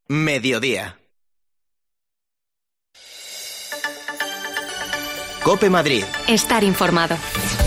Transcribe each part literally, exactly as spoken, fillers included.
Mediodía. COPE Madrid. Estar informado.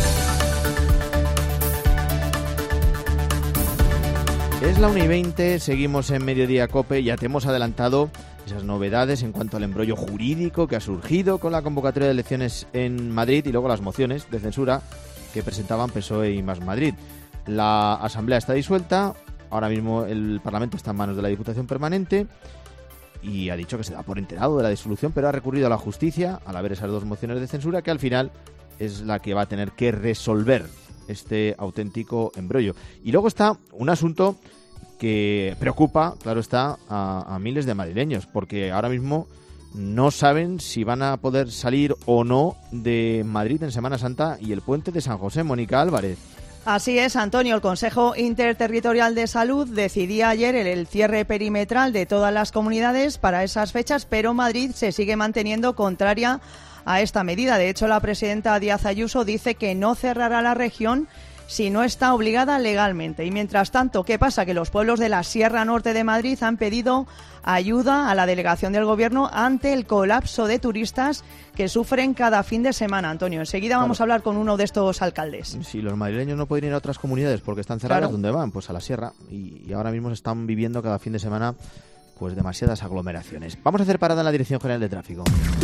Es la una y veinte, seguimos en Mediodía COPE. Ya te hemos adelantado esas novedades en cuanto al embrollo jurídico que ha surgido con la convocatoria de elecciones en Madrid y luego las mociones de censura que presentaban P S O E y Más Madrid. La Asamblea está disuelta, ahora mismo el Parlamento está en manos de la Diputación Permanente y ha dicho que se da por enterado de la disolución, pero ha recurrido a la justicia al haber esas dos mociones de censura que al final es la que va a tener que resolver este auténtico embrollo. Y luego está un asunto que preocupa, claro está, a, a miles de madrileños, porque ahora mismo no saben si van a poder salir o no de Madrid en Semana Santa y el puente de San José. Mónica Álvarez. Así es, Antonio. El Consejo Interterritorial de Salud decidía ayer el, el cierre perimetral de todas las comunidades para esas fechas, pero Madrid se sigue manteniendo contraria a esta medida. De hecho, la presidenta Díaz Ayuso dice que no cerrará la región si no está obligada legalmente. Y mientras tanto, ¿qué pasa? Que los pueblos de la Sierra Norte de Madrid han pedido ayuda a la delegación del Gobierno ante el colapso de turistas que sufren cada fin de semana. Antonio, enseguida Claro. vamos a hablar con uno de estos alcaldes. Si los madrileños no pueden ir a otras comunidades porque están cerradas, Claro. ¿dónde van? Pues a la Sierra. Y, y ahora mismo se están viviendo cada fin de semana pues demasiadas aglomeraciones. Vamos a hacer parada en la Dirección General de Tráfico.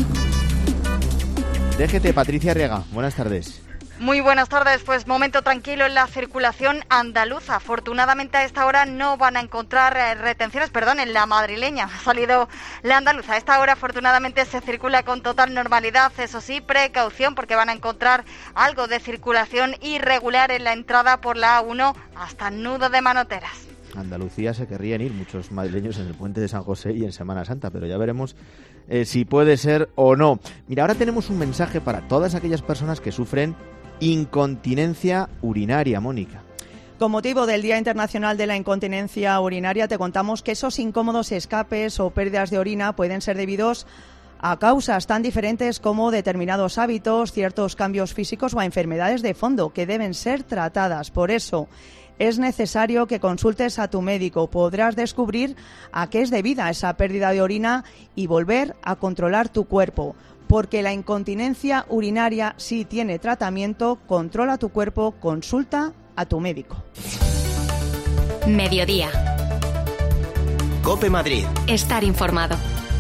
D G T, Patricia Arriaga, buenas tardes. Muy buenas tardes, pues momento tranquilo en la circulación andaluza. Afortunadamente a esta hora no van a encontrar eh, retenciones, perdón, en la madrileña. Ha salido la andaluza. A esta hora afortunadamente se circula con total normalidad. Eso sí, precaución porque van a encontrar algo de circulación irregular en la entrada por la A uno hasta Nudo de Manoteras. Andalucía se querrían ir muchos madrileños en el puente de San José y en Semana Santa, pero ya veremos eh, si puede ser o no. Mira, ahora tenemos un mensaje para todas aquellas personas que sufren incontinencia urinaria, Mónica. Con motivo del Día Internacional de la Incontinencia Urinaria, te contamos que esos incómodos escapes o pérdidas de orina pueden ser debidos a causas tan diferentes como determinados hábitos, ciertos cambios físicos o a enfermedades de fondo que deben ser tratadas. Por eso es necesario que consultes a tu médico. Podrás descubrir a qué es debida esa pérdida de orina y volver a controlar tu cuerpo. Porque la incontinencia urinaria sí tiene tratamiento. Controla tu cuerpo, consulta a tu médico. Mediodía. COPE Madrid. Estar informado.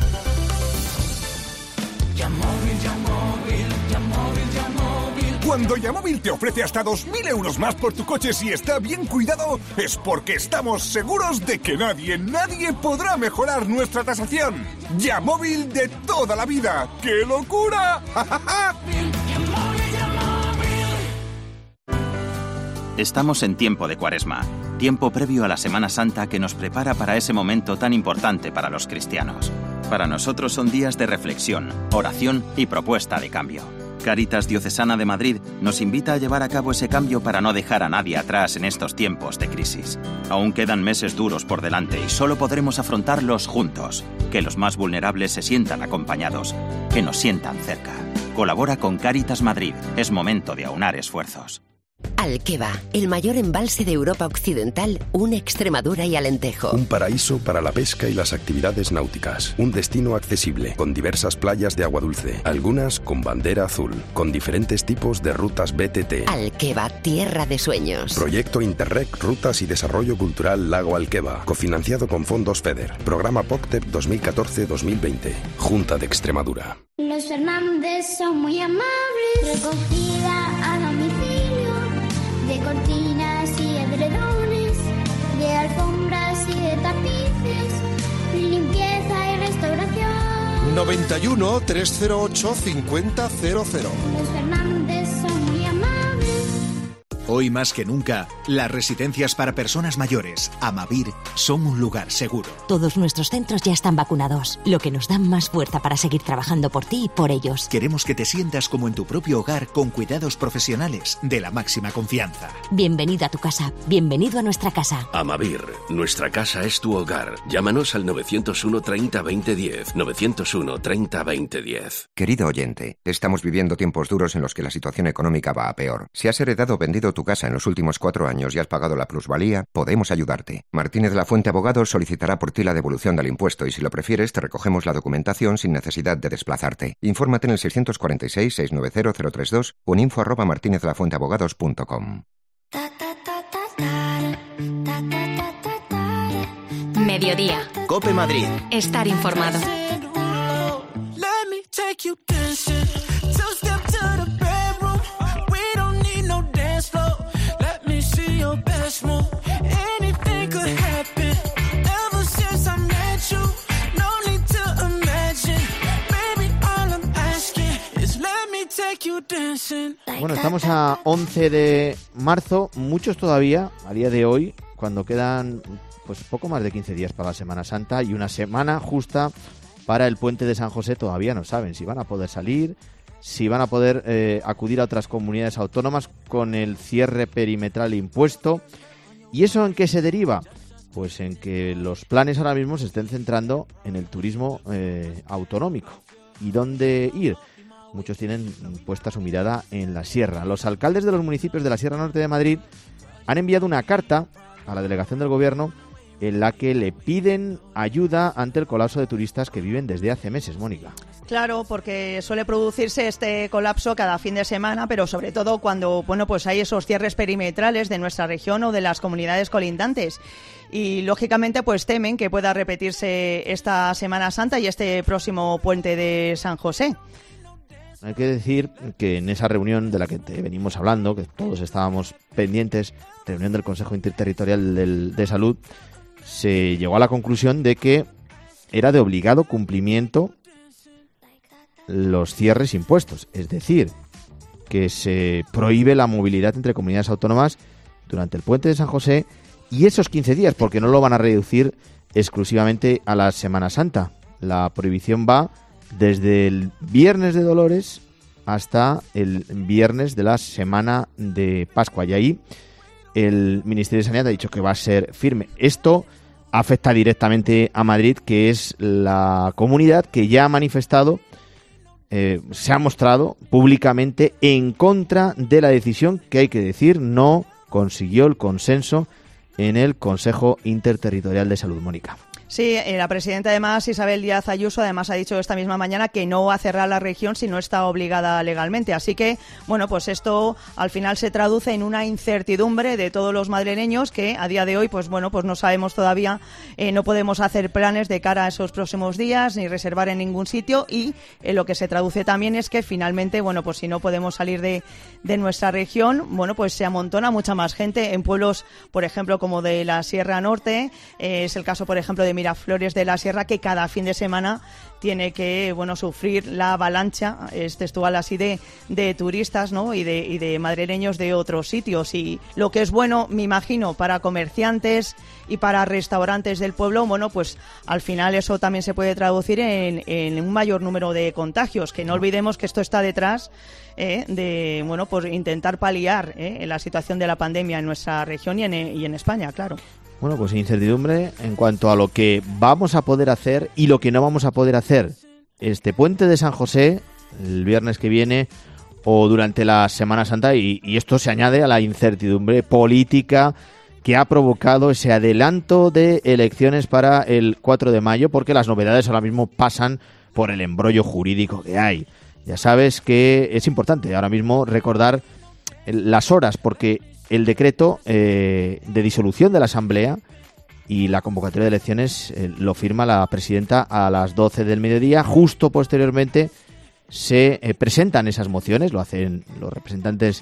Cuando Yamóvil te ofrece hasta dos mil euros más por tu coche si está bien cuidado, es porque estamos seguros de que nadie, nadie podrá mejorar nuestra tasación. Yamóvil de toda la vida. ¡Qué locura! Estamos en tiempo de Cuaresma, tiempo previo a la Semana Santa que nos prepara para ese momento tan importante para los cristianos. Para nosotros son días de reflexión, oración y propuesta de cambio. Cáritas Diocesana de Madrid nos invita a llevar a cabo ese cambio para no dejar a nadie atrás en estos tiempos de crisis. Aún quedan meses duros por delante y solo podremos afrontarlos juntos. Que los más vulnerables se sientan acompañados, que nos sientan cerca. Colabora con Cáritas Madrid. Es momento de aunar esfuerzos. Alqueva, el mayor embalse de Europa Occidental, une Extremadura y Alentejo. Un paraíso para la pesca y las actividades náuticas. Un destino accesible, con diversas playas de agua dulce, algunas con bandera azul, con diferentes tipos de rutas B T T. Alqueva, tierra de sueños. Proyecto Interreg Rutas y Desarrollo Cultural Lago Alqueva, cofinanciado con fondos FEDER. Programa P O C T E P dos mil catorce a dos mil veinte. Junta de Extremadura. Los Fernández son muy amables. Recogida a domicilio de cortinas y edredones, de alfombras y de tapices, limpieza y restauración. noventa y uno, trescientos ocho, cincuenta cero cero. Los Fernández son muy amables. Hoy más que nunca, las residencias para personas mayores, Amavir, son un lugar seguro. Todos nuestros centros ya están vacunados, lo que nos da más fuerza para seguir trabajando por ti y por ellos. Queremos que te sientas como en tu propio hogar con cuidados profesionales de la máxima confianza. Bienvenido a tu casa, bienvenido a nuestra casa. Amavir, nuestra casa es tu hogar. Llámanos al novecientos uno, treinta, veinte, diez. novecientos uno, treinta, veinte, diez. Querido oyente, estamos viviendo tiempos duros en los que la situación económica va a peor. Si has heredado o vendido tu casa en los últimos cuatro años y has pagado la plusvalía, podemos ayudarte. Martínez de la Fuente Abogados solicitará por ti la devolución del impuesto y si lo prefieres te recogemos la documentación sin necesidad de desplazarte. Infórmate en el seiscientos cuarenta y seis, seiscientos noventa, cero treinta y dos o en info arroba martinez de la fuente abogados punto com. Mediodía. COPE Madrid. Estar informado. Bueno, estamos a once de marzo, muchos todavía, a día de hoy, cuando quedan pues poco más de quince días para la Semana Santa y una semana justa para el Puente de San José, todavía no saben si van a poder salir, si van a poder eh, acudir a otras comunidades autónomas con el cierre perimetral impuesto. ¿Y eso en qué se deriva? Pues en que los planes ahora mismo se estén centrando en el turismo eh, autonómico. ¿Y dónde ir? Muchos tienen puesta su mirada en la sierra. Los alcaldes de los municipios de la Sierra Norte de Madrid han enviado una carta a la delegación del gobierno en la que le piden ayuda ante el colapso de turistas que viven desde hace meses, Mónica. Claro, porque suele producirse este colapso cada fin de semana, pero sobre todo cuando, bueno, pues hay esos cierres perimetrales de nuestra región o de las comunidades colindantes. Y lógicamente pues temen que pueda repetirse esta Semana Santa y este próximo puente de San José. Hay que decir que en esa reunión de la que te venimos hablando, que todos estábamos pendientes, reunión del Consejo Interterritorial del, de Salud, se llegó a la conclusión de que era de obligado cumplimiento los cierres impuestos. Es decir, que se prohíbe la movilidad entre comunidades autónomas durante el puente de San José y esos quince días, porque no lo van a reducir exclusivamente a la Semana Santa. La prohibición va desde el Viernes de Dolores hasta el viernes de la semana de Pascua. Y ahí el Ministerio de Sanidad ha dicho que va a ser firme. Esto afecta directamente a Madrid, que es la comunidad que ya ha manifestado, eh, se ha mostrado públicamente en contra de la decisión que, hay que decir, no consiguió el consenso en el Consejo Interterritorial de Salud, Mónica. Sí, eh, la presidenta además, Isabel Díaz Ayuso, además ha dicho esta misma mañana que no va a cerrar la región si no está obligada legalmente. Así que, bueno, pues esto al final se traduce en una incertidumbre de todos los madrileños que a día de hoy, pues bueno, pues no sabemos todavía, eh, no podemos hacer planes de cara a esos próximos días ni reservar en ningún sitio y eh, lo que se traduce también es que finalmente, bueno, pues si no podemos salir de, de nuestra región, bueno, pues se amontona mucha más gente en pueblos, por ejemplo, como de la Sierra Norte. Eh, es el caso, por ejemplo, de Miraflores de la Sierra, que cada fin de semana tiene que, bueno, sufrir la avalancha, es textual así, de, de turistas, ¿no? Y de, y de madrileños de otros sitios. Y lo que es bueno, me imagino, para comerciantes y para restaurantes del pueblo, bueno, pues al final eso también se puede traducir en, en un mayor número de contagios, que no olvidemos que esto está detrás eh, de, bueno, por intentar paliar eh, la situación de la pandemia en nuestra región y en, y en España, claro. Bueno, pues incertidumbre en cuanto a lo que vamos a poder hacer y lo que no vamos a poder hacer este puente de San José, el viernes que viene o durante la Semana Santa, y, y esto se añade a la incertidumbre política que ha provocado ese adelanto de elecciones para el cuatro de mayo, porque las novedades ahora mismo pasan por el embrollo jurídico que hay. Ya sabes que es importante ahora mismo recordar las horas, porque el decreto eh, de disolución de la Asamblea y la convocatoria de elecciones eh, lo firma la presidenta a las doce del mediodía. Justo posteriormente se eh, presentan esas mociones, lo hacen los representantes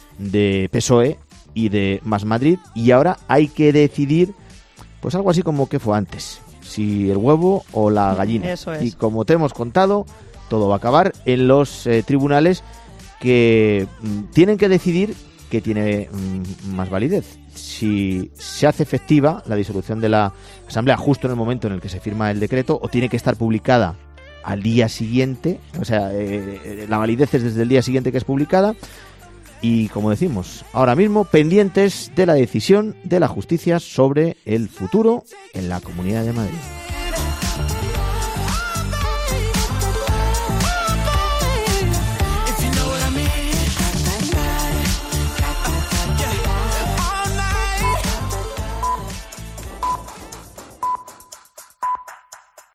de P S O E y de Más Madrid, y ahora hay que decidir pues algo así como que fue antes, si el huevo o la gallina. Eso es. Y como te hemos contado, todo va a acabar en los eh, tribunales que mm, tienen que decidir que tiene mm, más validez. Si se hace efectiva la disolución de la Asamblea justo en el momento en el que se firma el decreto, o tiene que estar publicada al día siguiente, o sea, eh, la validez es desde el día siguiente que es publicada. Y como decimos, ahora mismo pendientes de la decisión de la justicia sobre el futuro en la Comunidad de Madrid.